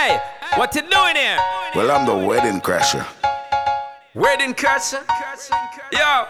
Hey, what you doing here? Well, I'm the wedding crasher. Wedding crasher? Yo.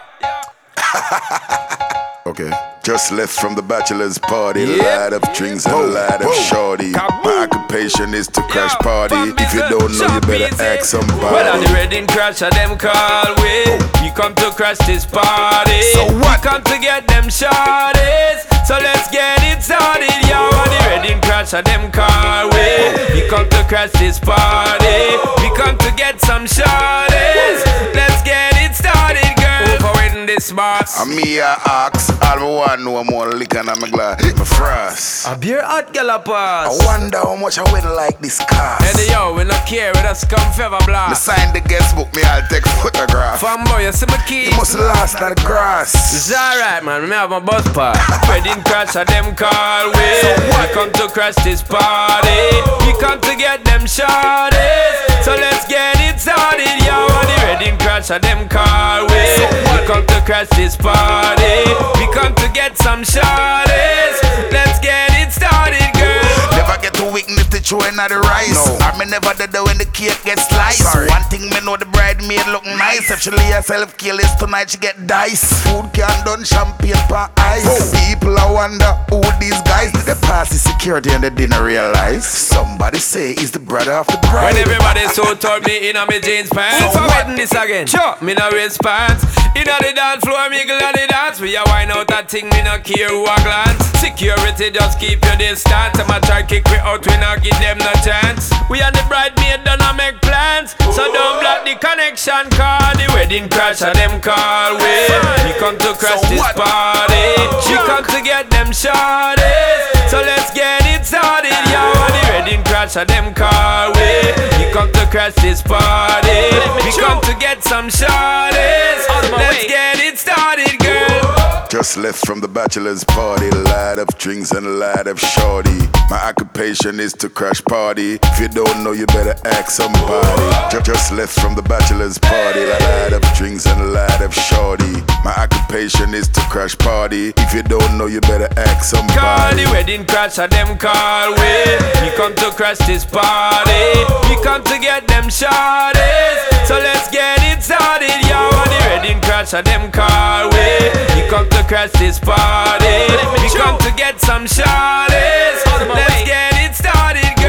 Okay. Just left from the bachelor's party. Yep. Light of drinks and a light of shorty. My occupation is to crash party. If you don't know, you better ask somebody. Well, on the wedding crasher, them call we. We come to crash this party. So what? We come to get them shorties. So let's get it started, yo. On the wedding crasher, them call we. We come to crash this party. We come to get some shorties. Let's get it started, girl. For wedding this boss. And me I ask, all me want know more liquor and I'm glad my frost. A beer hot gallopers. I wonder how much I win like this cost. Hey yo, we not care, we just come fever Me blast. sign the guest book, me I'll take photograph. Fanboy, you see my key? You must last at the grass. It's alright, man, me have my bus pass. Wedding crash, them call we. We come to crash this party. We come to get them shorties. So let's get it started, yo. On the wedding crash, them call we. We come to crash this party. We come to get some shorties. Let's get it started, girl. Never get to witness the chewing of the rice. No. I me never did that when the cake gets sliced. Sorry. One thing me know the bridemaid look nice. If she lay herself careless tonight, she get dice. Food can done, champagne per ice. People I wonder who these guys did they pass the security and they didn't realize. Somebody say he's the brother of the bride. When everybody so told me in my jeans pants. So I'm what? wedding this again. Sure, me no waist pants. Inna the dance floor, me glad the dance. We a wine out that thing, me no care who a glance. Security just keep your distance. Them a try kick we out, we not give them no chance. We and the bridemaid done a make plans. So don't block the connection, call the wedding crasher, them call we. We come to crash this party. She come to get them shorties. So let's get it started, yo. On the wedding crasher, them call we. We come to crash this party. We come to get some shorties. Let's get it started, girl. Just left from the bachelor's party. Light of drinks and a light of shorty. My occupation is to crash party. If you don't know, you better ask somebody. Just left from the bachelor's party. Light of drinks and a light of shorty. My occupation is to crash party. If you don't know, you better ask Call somebody. the wedding crasher, them call we. We come to crash this party. We come to get them shorties. So let's get it started, yo. On the wedding crasher, them call we. We come to crash this party. We come to get some shorties. Let's get it started,